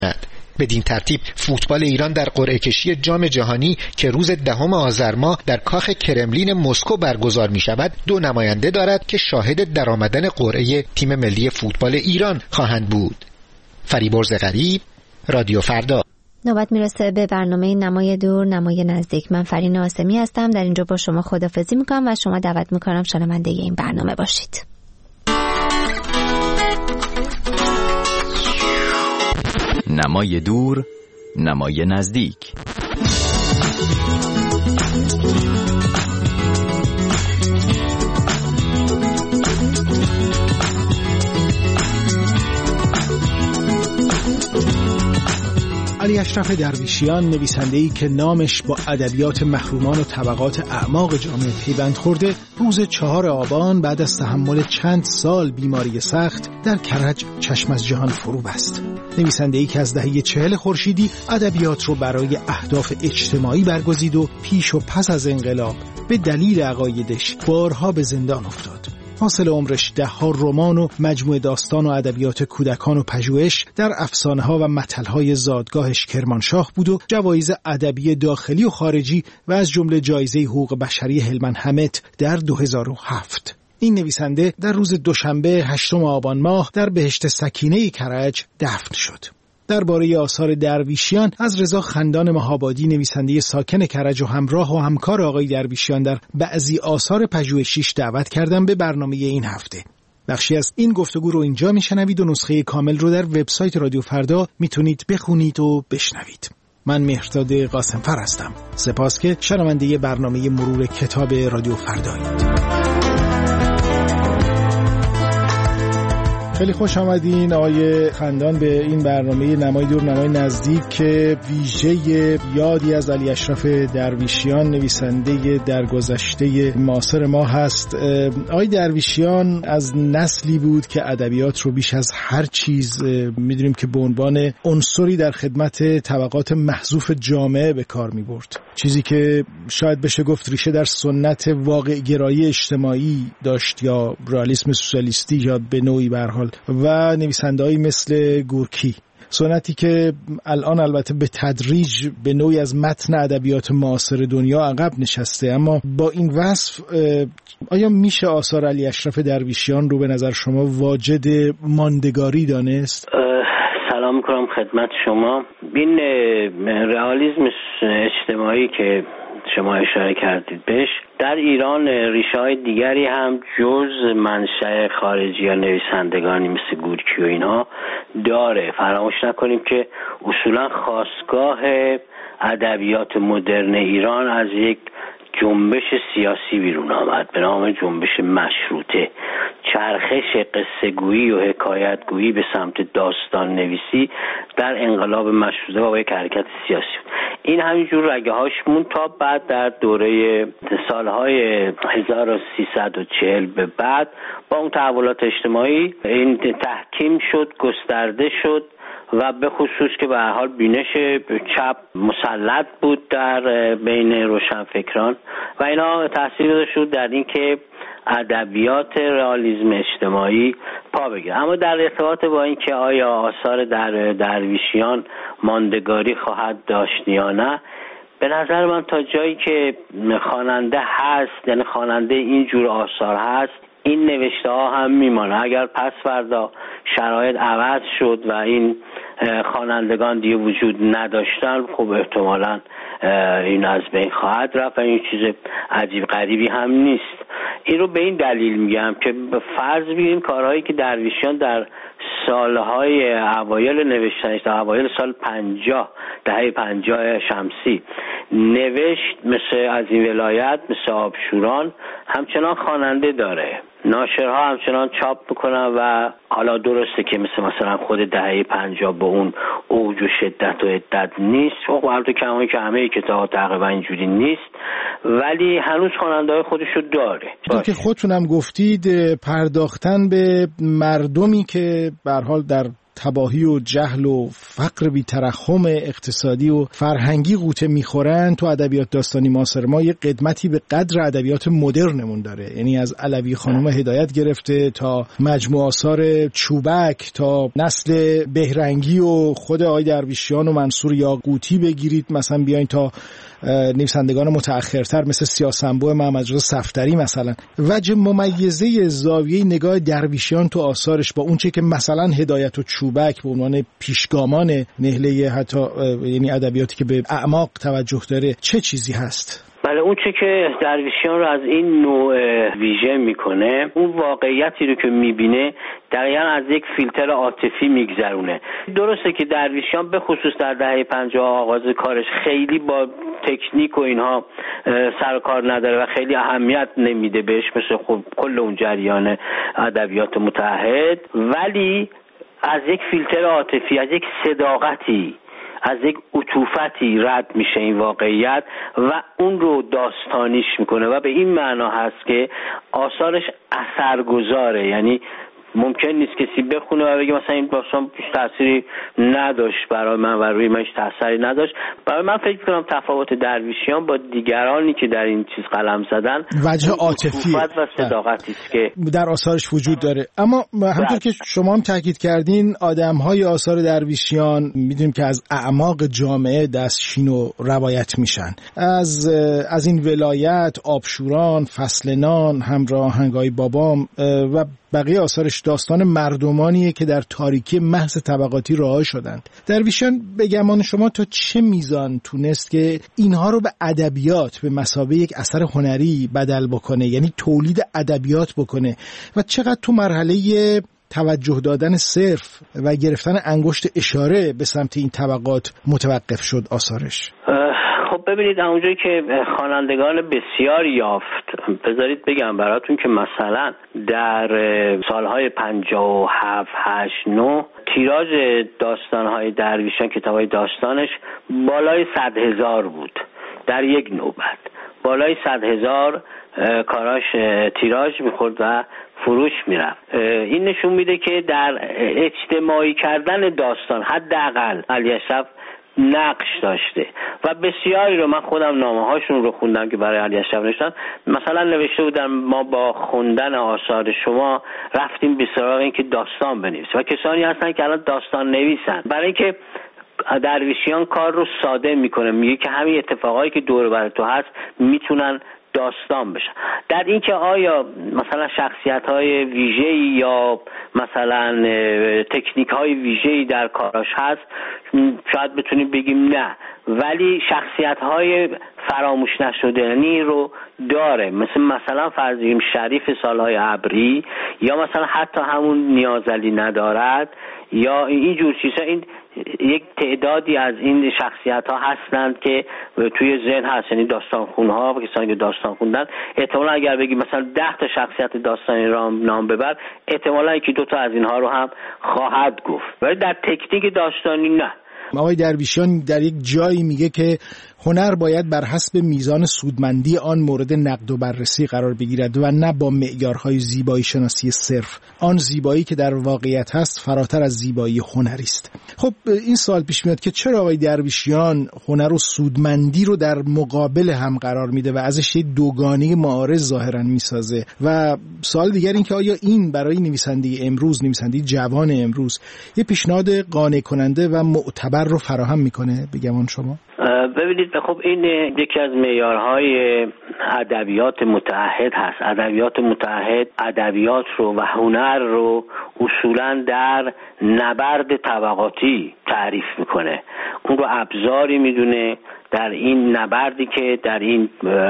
بدین ترتیب فوتبال ایران در قرعه کشی جام جهانی که روز 10 آذر ماه در کاخ کرملین مسکو برگزار می شود 2 نماینده دارد که شاهد درآمدن قرعه تیم ملی فوتبال ایران خواهند بود. فریبرز غریب، رادیو فردا. نوبت میرسه به برنامه نمای دور نمای نزدیک. من فرین آسمی هستم، در اینجا با شما خداحافظی میکنم و شما دعوت میکنم شنونده این برنامه باشید. نمای دور نمای نزدیک. علی اشرف درویشیان، نویسنده‌ای که نامش با ادبیات محرومان و طبقات اعماق جامعه پیوند خورده، روز 4 آبان بعد از تحمل چند سال بیماری سخت در کرج چشم از جهان فرو بست. نویسنده‌ای که از دهه 40 خورشیدی ادبیات رو برای اهداف اجتماعی برگزید و پیش و پس از انقلاب به دلیل عقایدش بارها به زندان افتاد. حاصل عمرش 10 رمان و مجموعه داستان و ادبیات کودکان و پژوهش در افسانه‌ها و متل‌های زادگاهش کرمانشاه بود و جوایز ادبی داخلی و خارجی و از جمله جایزه حقوق بشری هلمند حمد در 2007. این نویسنده در روز دوشنبه 8 آبان ماه در بهشت سکینه کرج دفن شد. درباره آثار درویشیان از رضا خندان مهابادی، نویسنده ساکن کرج و همراه و همکار آقای درویشیان در بعضی آثار پژوهشیش دعوت کردم به برنامه این هفته. بخشی از این گفتگو رو اینجا میشنوید و نسخه کامل رو در وبسایت رادیو فردا میتونید بخونید و بشنوید. من مهرداد قاسمفر هستم. سپاس که شنونده برنامه مرور کتاب رادیو فردایید. خیلی خوش آمدین آقای خندان به این برنامه نمای دور نمای نزدیک که ویژه یادی از علی اشرف درویشیان، نویسنده درگذشته معاصر ما هست. آقای درویشیان از نسلی بود که ادبیات رو بیش از هر چیز می‌دونیم که به عنوان عنصری در خدمت طبقات محذوف جامعه به کار می‌برد. چیزی که شاید بشه گفت ریشه در سنت واقع گرایی اجتماعی داشت یا رئالیسم سوسیالیستی یا به نوعی به هر حال، و نویسنده‌ای مثل گورکی، سنتی که الان البته به تدریج به نوعی از متن ادبیات معاصر دنیا عقب نشسته. اما با این وصف آیا میشه آثار علی اشرف درویشیان رو به نظر شما واجد ماندگاری دانست؟ سلام میکنم خدمت شما. این رئالیسم اجتماعی که شما اشاره کردید بهش در ایران ریشه‌های دیگری هم جز منشأ خارجی یا نویسندگانی مثل گورکی و اینها داره. فراموش نکنیم که اصولا خاستگاه ادبیات مدرن ایران از یک جنبش سیاسی بیرون آمد به نام جنبش مشروطه. چرخش قصه گویی و حکایت گویی به سمت داستان نویسی در انقلاب مشروطه با یک حرکت سیاسی بود. این همینجور رگه هاش مون تا بعد در دوره سالهای 1340 به بعد با اون تحولات اجتماعی این تحکیم شد، گسترده شد و به خصوص که به هر حال بینش چپ مسلط بود در بین روشنفکران و اینا تاثیر گذاشت در این که ادبیات رئالیسم اجتماعی پا بگیره. اما در ارتباط با این که آیا آثار درویشیان ماندگاری خواهد داشت یا نه، به نظر من تا جایی که خواننده هست، یعنی خواننده این جور آثار هست، این نوشته ها هم میمانه. اگر پس فردا شرایط عوض شد و این خوانندگان دیگه وجود نداشتن، خب احتمالاً این از بین خواهد رفت و این چیز عجیب غریبی هم نیست. این رو به این دلیل میگم که فرض بگیریم کارهایی که درویشیان در سالهای اوایل نوشتنش، در اوایل سال 50 دهه 50 شمسی نوشت، مثل از این ولایت، مثل آبشوران، همچنان خواننده داره. ناشرها همچنان چاپ میکنن و حالا درسته که مثلا خود دهه 50 به اون اوج و شدت و عدت نیست، خب البته کمایی که همه کتاب‌ها تقریبا اینجوری نیست، ولی هنوز خواننده‌های خودشو داره. چون که خودتونم گفتید پرداختن به مردمی که به هر حال در تباهی و جهل و فقر بی‌ترحم اقتصادی و فرهنگی غوطه میخورن، تو ادبیات داستانی معاصر ما یه قدمتی به قدر ادبیات مدرنمون داره. یعنی از علوی خانم هدایت گرفته تا مجموع آثار چوبک، تا نسل بهرنگی و خود آقای درویشیان و منصور یاقوتی بگیرید، مثلا بیاین تا نویسندگان متأخرتر مثل سیاسنبو محمدرضا صفدری مثلا. وجه ممیزه زاویه نگاه درویشیان تو آثارش با اونچه که مثلا هدایت و چوبک به عنوان پیشگامان نهله حتی یعنی ادبیاتی که به اعماق توجه داره چه چیزی هست؟ بله، اون چه که درویشیان رو از این نوع ویژه میکنه، اون واقعیتی رو که میبینه دقیقا از یک فیلتر عاطفی میگذرونه. درسته که درویشیان به خصوص در دهه 50 آغاز کارش خیلی با تکنیک و اینها سر و کار نداره و خیلی اهمیت نمیده بهش، مثل خب کل اون جریان ادبیات متحد، ولی از یک فیلتر عاطفی، از یک صداقتی، از یک عطوفتی رد میشه این واقعیت و اون رو داستانیش میکنه و به این معنا هست که آثارش اثرگذاره. یعنی ممکن نیست کسی بخونه و بگه مثلا این داستان تأثیری نداشت برای من و روی منش تأثیری نداشت. برای من فکر کنم تفاوت درویشیان با دیگرانی که در این چیز قلم زدن وجه عاطفی و صداقتی است که در آثارش وجود داره. اما همونطور که شما هم تاکید کردین، آدم‌های آثار درویشیان میدونیم که از اعماق جامعه دستشین و روایت میشن. از این ولایت، آبشوران، فصلنان، همراهنگای بابام و بقیه آثارش داستان مردمانیه که در تاریکی محض طبقاتی رها شدند. درویشیان به گمان شما تا چه میزان تونست که اینها رو به ادبیات به مثابه یک اثر هنری بدل بکنه، یعنی تولید ادبیات بکنه، و چقدر تو مرحله توجه دادن صرف و گرفتن انگشت اشاره به سمت این طبقات متوقف شد آثارش؟ خب ببینید، اونجایی که خوانندگان بسیار یافت، بذارید بگم براتون که مثلا در سالهای 57 8 9 تیراژ داستانهای درویشیان، کتابهای داستانش بالای 100,000 بود در یک نوبت. بالای 100,000 کاراش تیراژ میخورد و فروش میرفت. این نشون میده که در اجتماعی کردن داستان حداقل علی اشرف نقش داشته و بسیاری رو من خودم نامه هاشون رو خوندم که برای علی اشرف نوشتن. مثلا نوشته بودن ما با خوندن آثار شما رفتیم به سراغ این که داستان بنویسیم و کسانی هستن که الان داستان نویسن. برای اینکه درویشیان کار رو ساده میکنه، میگه که همین اتفاقایی که دور بر تو هست میتونن داستان بشن. در این که آیا مثلا شخصیت‌های ویژه‌ای یا مثلا تکنیک‌های ویژه‌ای در کاراش هست، شاید بتونیم بگیم نه، ولی شخصیت‌های فراموش نشدنی رو داره، مثلا فرض بگیم شریف سالهای ابری یا مثلا حتی همون نیازعلی ندارد یا این جور چیزا. این یک تعدادی از این شخصیت‌ها هستند که توی ذهن هست، یعنی داستانخوان‌ها و کسانی که داستان خوندن احتمالاً اگر بگیم مثلا 10 تا شخصیت داستانی را نام ببر، احتمالاً یکی دو تا از اینها رو هم خواهد گفت، ولی در تکنیک داستانی نه. آقای درویشیان در یک جایی میگه که هنر باید بر حسب میزان سودمندی آن مورد نقد و بررسی قرار بگیرد و نه با معیارهای زیبایی شناسی صرف. آن زیبایی که در واقعیت هست فراتر از زیبایی هنری است. خب این سوال پیش میاد که چرا آقای درویشیان هنر و سودمندی رو در مقابل هم قرار میده و ازش یک دوگانه معارض ظاهرا میسازه؟ و سوال دیگر این که آیا این برای نویسنده امروز، نویسنده جوان امروز، یه پیشنهاد قانع کننده و معتبر رو فراهم میکنه به گمان شما؟ ببینید، خب این یکی از معیارهای ادبیات متعهد هست. ادبیات متعهد ادبیات رو و هنر رو اصولاً در نبرد طبقاتی تعریف میکنه. اون رو ابزاری میدونه در این نبردی که در این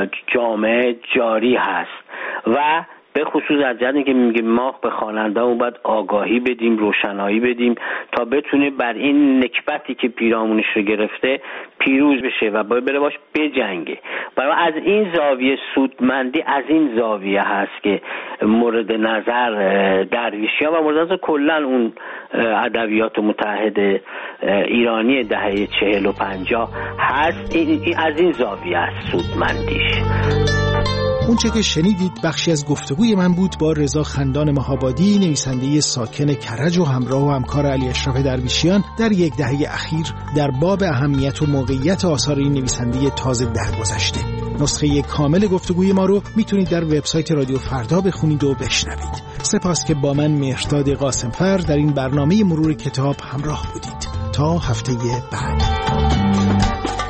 جامعه جاری هست و به خصوص از جهتی که میگه ما به خواننده‌مون باید آگاهی بدیم، روشنایی بدیم تا بتونه بر این نکبتی که پیرامونش رو گرفته پیروز بشه و بره باش بجنگه. برای از این زاویه سودمندی از این زاویه هست که مورد نظر درویشیان و مورد نظر کلا اون ادبیات متحد ایرانی دهه 40 و 50 هست. این از این زاویه است سودمندیش. اونچه که شنیدید بخشی از گفتگوی من بود با رضا خندان مهابادی، نویسنده ساکن کرج و همراه و همکار علی اشرف درویشیان در یک دهه اخیر در باب اهمیت و موقعیت آثار این نویسنده تازه درگذشته. نسخه کامل گفتگوی ما رو میتونید در وبسایت رادیو فردا بخونید و بشنوید. سپاس که با من مهرداد قاسمفر در این برنامه مرور کتاب همراه بودید. تا هفته بعد.